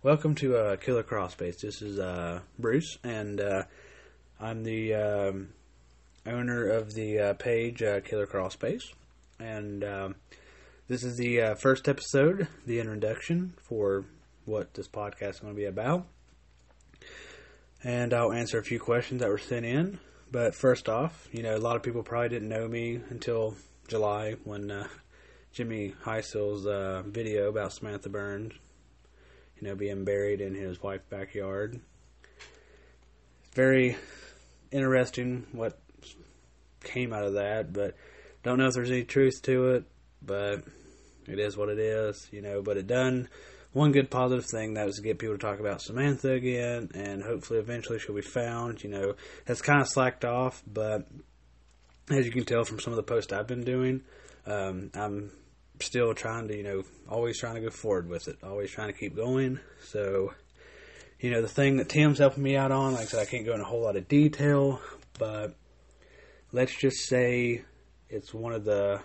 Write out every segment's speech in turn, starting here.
Welcome to Killer Crawlspace. This is Bruce, and I'm the owner of the page Killer Crawlspace. And this is the first episode, the introduction for what this podcast is going to be about. And I'll answer a few questions that were sent in. But first off, a lot of people probably didn't know me until July when Jimmy Heisel's video about Samantha Burns, being buried in his wife's backyard. It's very interesting what came out of that, but don't know if there's any truth to it, but it is what it is, but it done one good positive thing, that was to get people to talk about Samantha again, and hopefully eventually she'll be found. That's kind of slacked off, but as you can tell from some of the posts I've been doing, I'm still trying to, always trying to go forward with it, always trying to keep going. So, the thing that Tim's helping me out on, like I said, I can't go in a whole lot of detail, but let's just say it's one of the,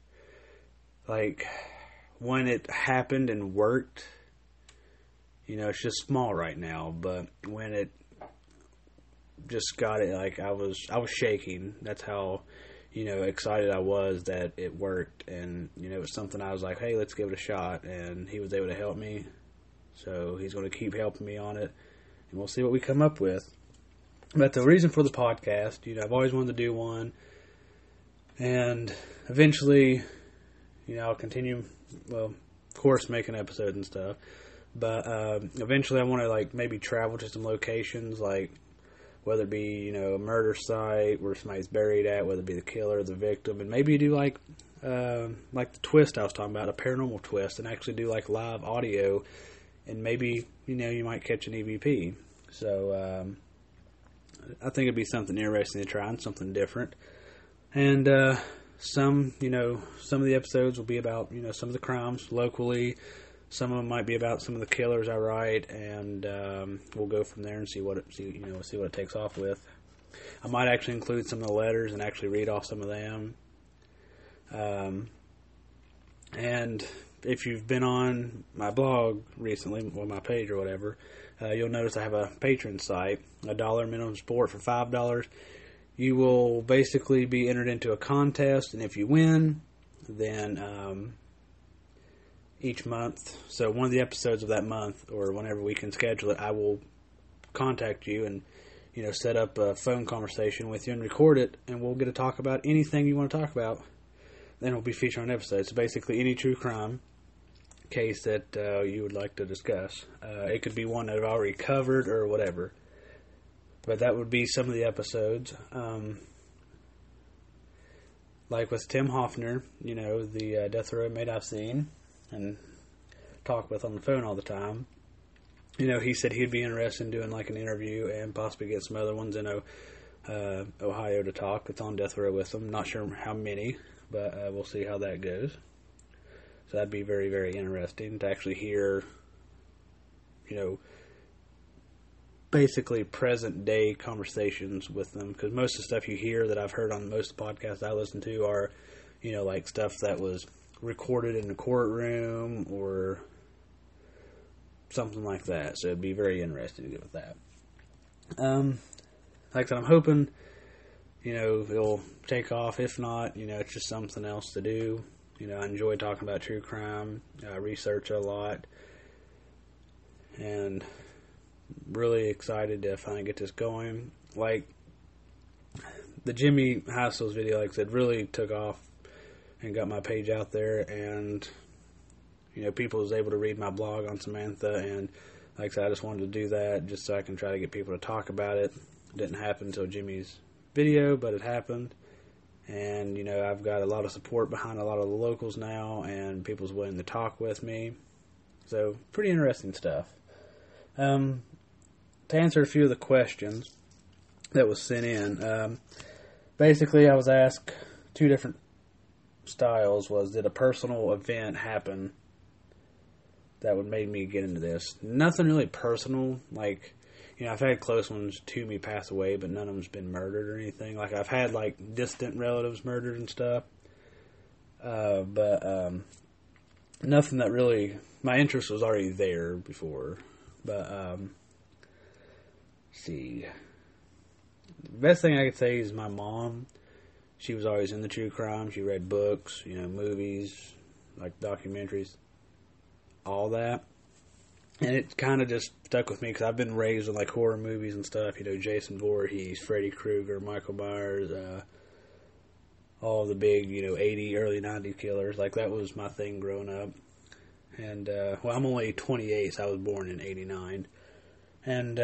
when it happened and worked, it's just small right now, but when it just got it, I was shaking. That's how, excited I was that it worked, and, it was something I was like, hey, let's give it a shot, and he was able to help me, so he's going to keep helping me on it, and we'll see what we come up with. But the reason for the podcast, I've always wanted to do one, and eventually, I'll continue, of course, making episodes and stuff, but eventually I want to, maybe travel to some locations, whether it be, a murder site where somebody's buried at, whether it be the killer or the victim, and maybe do the twist I was talking about, a paranormal twist, and actually do live audio, and maybe, you might catch an EVP. So, I think it'd be something interesting to try and something different. And, some of the episodes will be about, some of the crimes locally. Some of them might be about some of the killers I write, and we'll go from there and see what it takes off with. I might actually include some of the letters and actually read off some of them. And if you've been on my blog recently, or my page or whatever, you'll notice I have a Patreon site, $1 minimum support for $5. You will basically be entered into a contest, and if you win, then each month, so one of the episodes of that month, or whenever we can schedule it, I will contact you and, set up a phone conversation with you and record it, and we'll get to talk about anything you want to talk about. Then it'll be featured on an episode. So basically any true crime case that you would like to discuss. It could be one that I've already covered or whatever. But that would be some of the episodes. Like with Tim Hoffner, the death row inmate I've seen and talk with on the phone all the time. He said he'd be interested in doing an interview and possibly get some other ones in Ohio to talk. It's on death row with them. Not sure how many, but we'll see how that goes. So that'd be very, very interesting to actually hear, basically present day conversations with them, because most of the stuff you hear that I've heard on most of the podcasts I listen to are, stuff that was recorded in the courtroom or something like that. So it'd be very interesting to get with that. Like I said, I'm hoping, it'll take off. If not, it's just something else to do. I enjoy talking about true crime. I research a lot. And really excited to finally get this going. The Jimmy Heisel's video, like I said, really took off and got my page out there, and people was able to read my blog on Samantha, and like I said, I just wanted to do that just so I can try to get people to talk about it. It didn't happen until Jimmy's video, but it happened, and I've got a lot of support behind a lot of the locals now, and people's willing to talk with me, so pretty interesting stuff. To answer a few of the questions that was sent in, basically I was asked two different styles. Did a personal event happen that would make me get into this? Nothing really personal. I've had close ones to me pass away, but none of them's been murdered or anything. I've had distant relatives murdered and stuff, but nothing that really, my interest was already there before. But, let's see. The best thing I could say is my mom. She was always into true crime. She read books, movies, like documentaries, all that. And it kind of just stuck with me because I've been raised with like horror movies and stuff. Jason Voorhees, Freddy Krueger, Michael Myers, all the big, 80, early 90s killers. Like, that was my thing growing up. And, I'm only 28, so I was born in 89. And,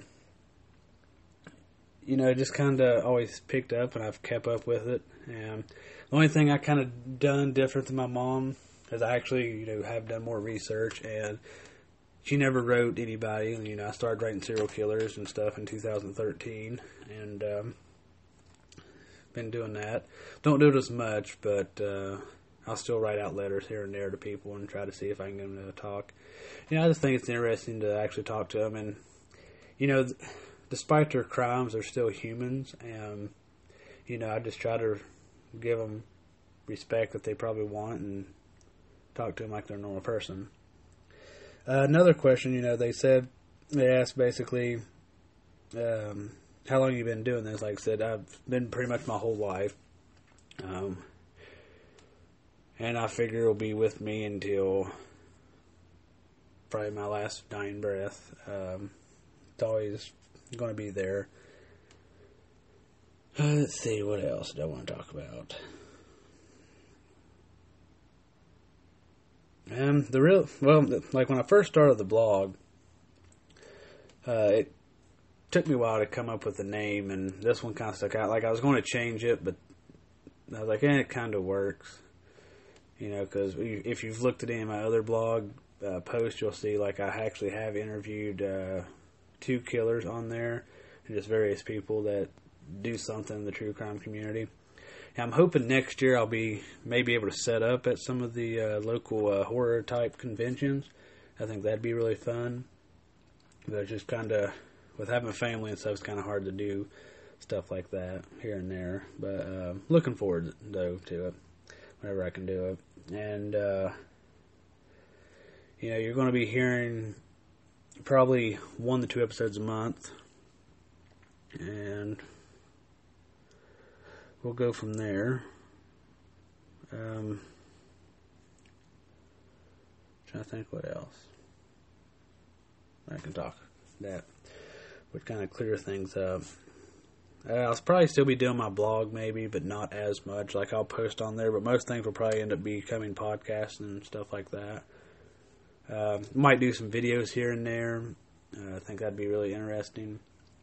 it just kind of always picked up, and I've kept up with it. And the only thing I kind of done different than my mom is I actually, have done more research, and she never wrote anybody. And, I started writing serial killers and stuff in 2013, and been doing that. Don't do it as much, but I'll still write out letters here and there to people and try to see if I can get them to talk. I just think it's interesting to actually talk to them, and despite their crimes, they're still humans, and I just try to give them respect that they probably want and talk to them like they're a normal person. Another question, they asked basically, how long have you been doing this? Like I said, I've been pretty much my whole life. And I figure it'll be with me until probably my last dying breath. It's always going to be there. Let's see, what else do I want to talk about? Like when I first started the blog, it took me a while to come up with a name, and this one kind of stuck out. Like, I was going to change it, but I was like, it kind of works. Because if you've looked at any of my other blog posts, you'll see, like, I actually have interviewed 2 killers on there, and just various people that do something in the true crime community. And I'm hoping next year I'll be maybe able to set up at some of the local horror-type conventions. I think that'd be really fun. But it's just kind of, with having a family and stuff, it's kind of hard to do stuff like that here and there. But looking forward, though, to it whenever I can do it. And, you're going to be hearing probably 1 to 2 episodes a month. And we'll go from there. Trying to think what else I can talk that would kind of clear things up. I'll probably still be doing my blog maybe, but not as much. Like, I'll post on there, but most things will probably end up becoming podcasts and stuff like that. Might do some videos here and there. I think that'd be really interesting.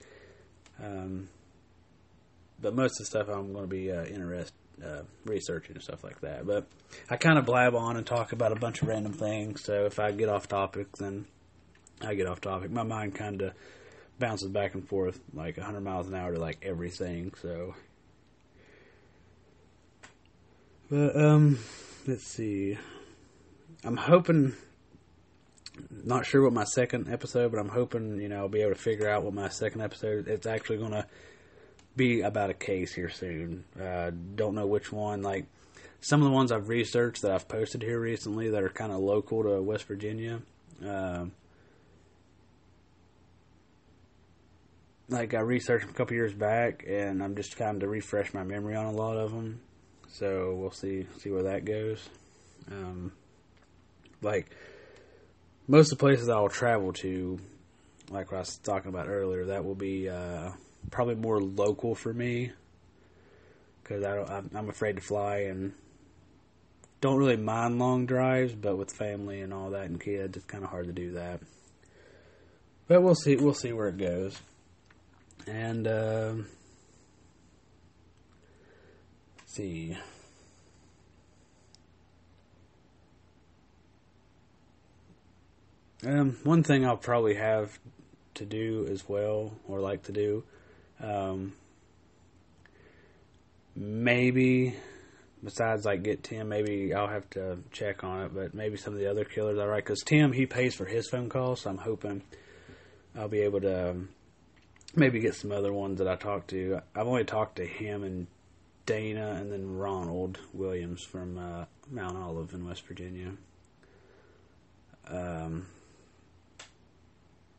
But most of the stuff I'm going to be researching and stuff like that. But I kind of blab on and talk about a bunch of random things, so if I get off topic, then I get off topic. My mind kind of bounces back and forth like 100 miles an hour to like everything, so. But, let's see. I'm hoping, not sure what my second episode, but I'm hoping, I'll be able to figure out what my second episode, it's actually going to be about a case here soon. Don't know which one. Like, some of the ones I've researched that I've posted here recently that are kind of local to West Virginia, like, I researched them a couple years back, and I'm just trying to refresh my memory on a lot of them. So we'll see where that goes. Like, most of the places I'll travel to, like what I was talking about earlier, that will be probably more local for me, because I'm afraid to fly and don't really mind long drives, but with family and all that and kids, it's kind of hard to do that. But we'll see where it goes. And, let's see. One thing I'll probably have to do as well, or like to do, maybe, besides like get Tim, maybe I'll have to check on it, but maybe some of the other killers I write, because Tim, he pays for his phone calls, so I'm hoping I'll be able to maybe get some other ones that I talk to. I've only talked to him and Dana and then Ronald Williams from Mount Olive in West Virginia.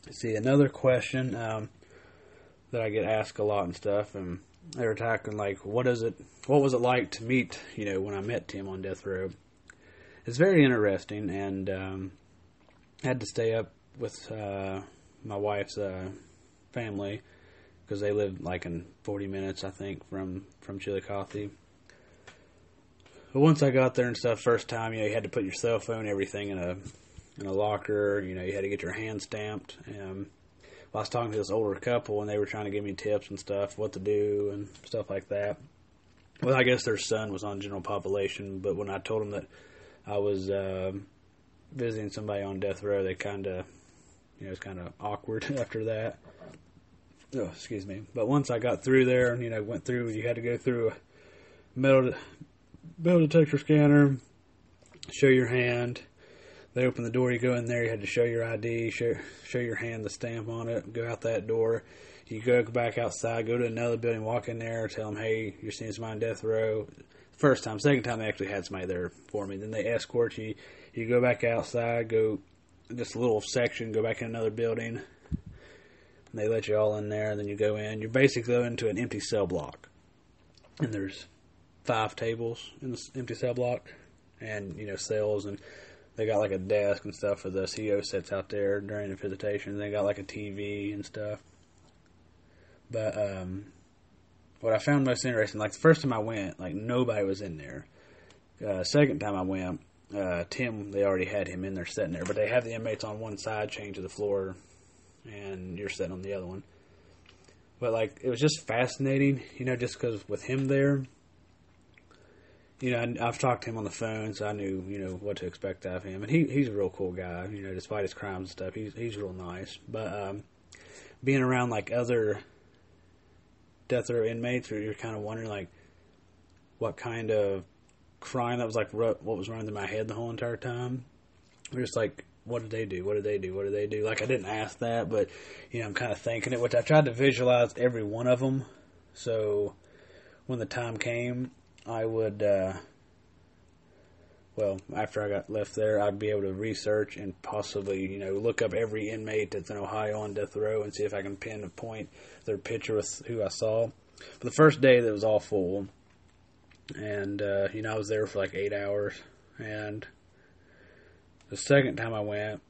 See, another question that I get asked a lot and stuff, and they were talking like, what was it like to meet, when I met Tim on death row? It's very interesting, and I had to stay up with my wife's family because they live like in 40 minutes, I think, from Chillicothe. But once I got there and stuff, first time, you had to put your cell phone, everything in a locker. You had to get your hand stamped. I was talking to this older couple, and they were trying to give me tips and stuff, what to do and stuff like that. Well, I guess their son was on general population, but when I told them that I was visiting somebody on death row, they kind of, it was kind of awkward after that. Oh, excuse me. But once I got through there, and went through, you had to go through a metal detector scanner, show your hand. They open the door, you go in there, you had to show your ID, show your hand, the stamp on it, go out that door. You go back outside, go to another building, walk in there, tell them, hey, you're seeing somebody on death row. First time. Second time, they actually had somebody there for me. Then they escort you. You go back outside, go just a little section, go back in another building. And they let you all in there, and then you go in. You're basically going into an empty cell block. And there's 5 tables in this empty cell block, and, cells, and they got like a desk and stuff for the CO sits out there during the visitation. They got like a TV and stuff. But what I found most interesting, like the first time I went, like nobody was in there. Second time I went, Tim, they already had him in there sitting there, but they have the inmates on one side chained to the floor, and you're sitting on the other one. But like it was just fascinating, just because with him there. I've talked to him on the phone, so I knew, what to expect out of him. And he's a real cool guy, despite his crimes and stuff. He's real nice. But being around, like, other death row inmates, where you're kind of wondering, like, what kind of crime that was, like, what was running through my head the whole entire time. We're just like, what did they do? What did they do? What did they do? Like, I didn't ask that, but, I'm kind of thinking it, which I tried to visualize every one of them. So when the time came, I would, after I got left there, I'd be able to research and possibly, look up every inmate that's in Ohio on death row and see if I can pinpoint their picture with who I saw. But the first day, that was all full. And, I was there for like 8 hours. And the second time I went,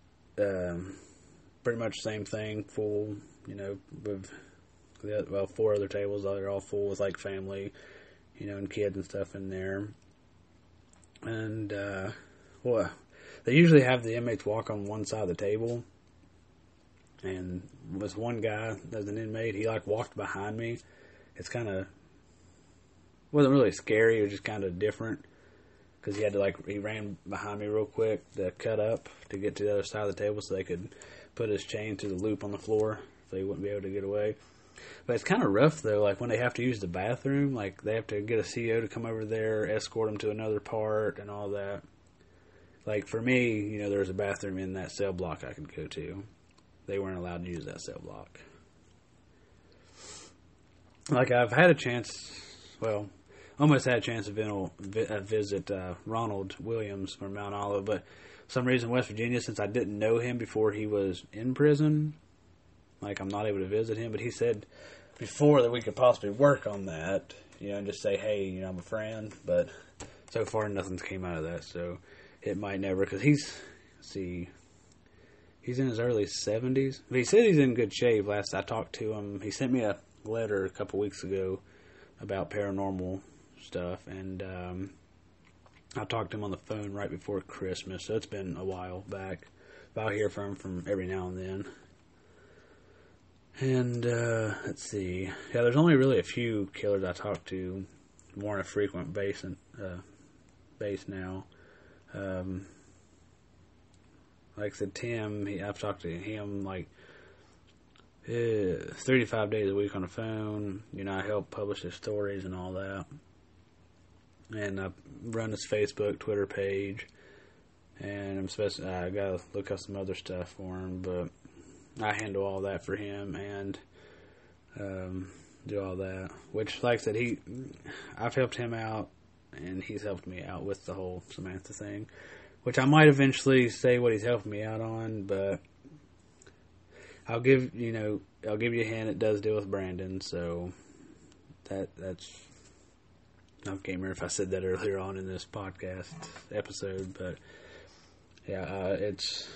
pretty much the same thing, full, with 4 other tables. They're all full with like family, and kids and stuff in there. And, they usually have the inmates walk on one side of the table. And with one guy, as an inmate, he, like, walked behind me. It's kind of, wasn't really scary, it was just kind of different. Because he had to, he ran behind me real quick to cut up to get to the other side of the table so they could put his chain through the loop on the floor so he wouldn't be able to get away. But it's kind of rough, though, like, when they have to use the bathroom, like, they have to get a CO to come over there, escort them to another part, and all that. Like, for me, there was a bathroom in that cell block I could go to. They weren't allowed to use that cell block. Like, I've had a chance, almost had a chance to visit Ronald Williams from Mount Olive, but for some reason, West Virginia, since I didn't know him before he was in prison, like, I'm not able to visit him, but he said before that we could possibly work on that, and just say, hey, I'm a friend, but so far nothing's came out of that, so it might never, because he's in his early 70s, but he said he's in good shape. Last I talked to him, he sent me a letter a couple weeks ago about paranormal stuff, and I talked to him on the phone right before Christmas, so it's been a while back, but I'll hear from him from every now and then. And, let's see. Yeah, there's only really a few killers I talk to more on a frequent base now. Like I said, Tim, I've talked to him, 35 days a week on the phone. I help publish his stories and all that. And I run his Facebook, Twitter page. And I gotta look up some other stuff for him, but I handle all that for him and do all that. Which, like I said, I've helped him out, and he's helped me out with the whole Samantha thing. Which I might eventually say what he's helping me out on, but I'll give you a hint. It does deal with Brandon, so that's. I can't remember if I said that earlier on in this podcast episode, but yeah, it's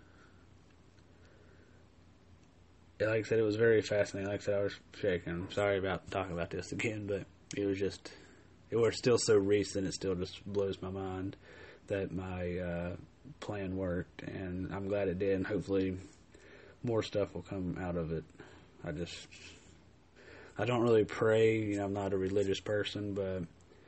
like I said, it was very fascinating. Like I said, I was shaking. Sorry about talking about this again, but it was still so recent. It still just blows my mind that my plan worked, and I'm glad it did. And hopefully, more stuff will come out of it. I don't really pray. I'm not a religious person, but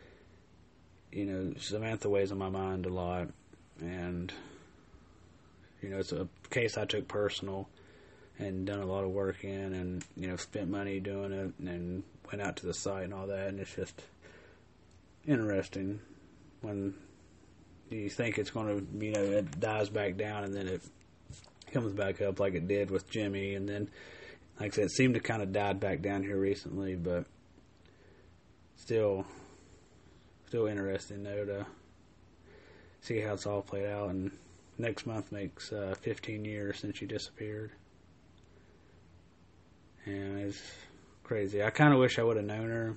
Samantha weighs on my mind a lot, and it's a case I took personal and done a lot of work in, and spent money doing it, and went out to the site and all that, and it's just interesting when you think it's going to, it dies back down, and then it comes back up like it did with Jimmy, and then, like I said, it seemed to kind of died back down here recently, but still interesting though to see how it's all played out. And next month makes 15 years since she disappeared, and it's crazy. I kind of wish I would have known her.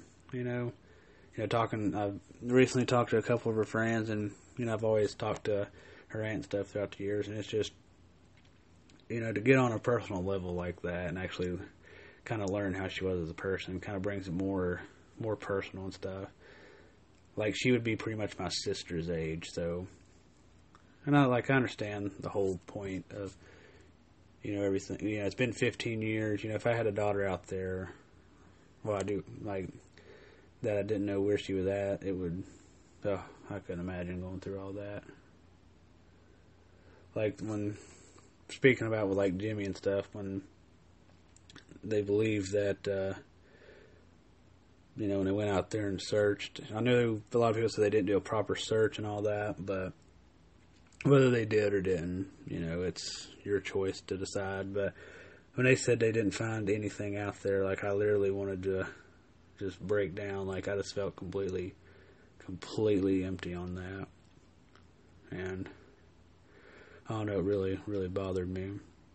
I've recently talked to a couple of her friends, and I've always talked to her aunt and stuff throughout the years, and it's just to get on a personal level like that and actually kind of learn how she was as a person kind of brings it more personal and stuff. Like, she would be pretty much my sister's age, so, and I understand the whole point of, everything. It's been 15 years. If I had a daughter out there, well, I do, like, that I didn't know where she was at, it would, I couldn't imagine going through all that. Like, when, speaking about with, like, Jimmy and stuff, when they believe that, when they went out there and searched, I know a lot of people say they didn't do a proper search and all that, but whether they did or didn't, it's your choice to decide. But when they said they didn't find anything out there, like, I literally wanted to just break down. Like, I just felt completely empty on that. And I don't know, it really, really bothered me.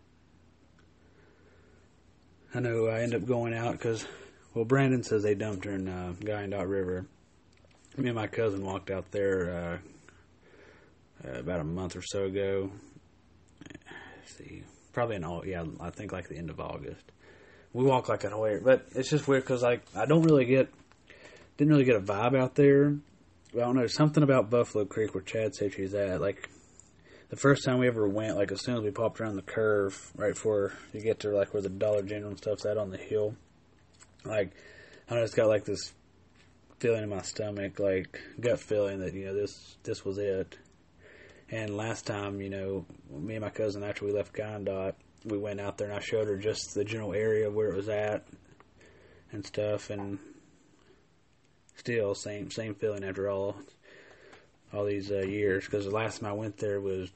I know I ended up going out because, well, Brandon says they dumped her in Guyandotte River. Me and my cousin walked out there about a month or so ago. Let's see, probably I think like the end of August. We walked like that whole area, but it's just weird because like I didn't really get a vibe out there. I don't know, something about Buffalo Creek where Chad said she's at. Like, the first time we ever went, like, as soon as we popped around the curve, right before you get to, like, where the Dollar General and stuff's at on the hill, like, I just got, like, this feeling in my stomach, like, gut feeling that, this was it. And last time, me and my cousin, after we left Guyandotte, we went out there and I showed her just the general area where it was at and stuff, and still, same feeling after all these years, because the last time I went there was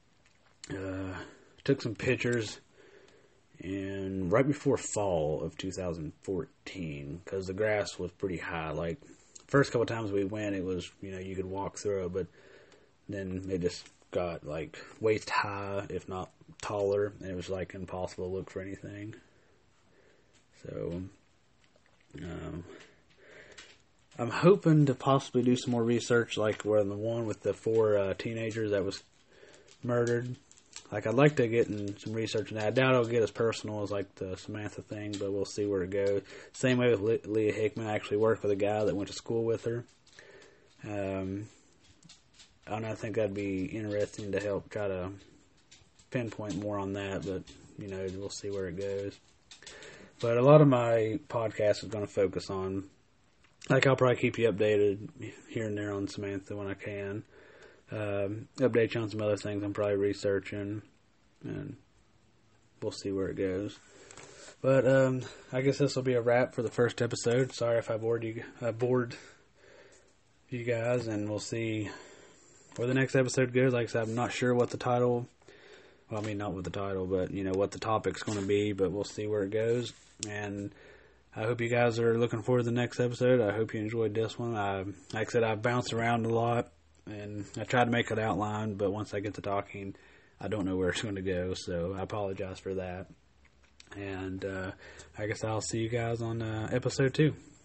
took some pictures and right before fall of 2014, because the grass was pretty high. Like, first couple times we went, it was, you could walk through it, but then it just got like waist high, if not taller, and it was like impossible to look for anything. So I'm hoping to possibly do some more research, like where the one with the 4 teenagers that was murdered. Like, I'd like to get in some research on that. I doubt it'll get as personal as like the Samantha thing, but we'll see where it goes. Same way with Leah Hickman. I actually worked with a guy that went to school with her. I think that'd be interesting to help try to pinpoint more on that, but we'll see where it goes. But a lot of my podcast is going to focus on, like, I'll probably keep you updated here and there on Samantha when I can. Update you on some other things I'm probably researching, and we'll see where it goes. But I guess this will be a wrap for the first episode. Sorry if I bored you guys, and we'll see where the next episode goes. Like I said, I'm not sure what the title, well, I mean, not with the title, but, what the topic's going to be, but we'll see where it goes. And I hope you guys are looking forward to the next episode. I hope you enjoyed this one. Like I said, I bounced around a lot, and I tried to make it outline, but once I get to talking, I don't know where it's going to go, so I apologize for that. And I guess I'll see you guys on episode 2.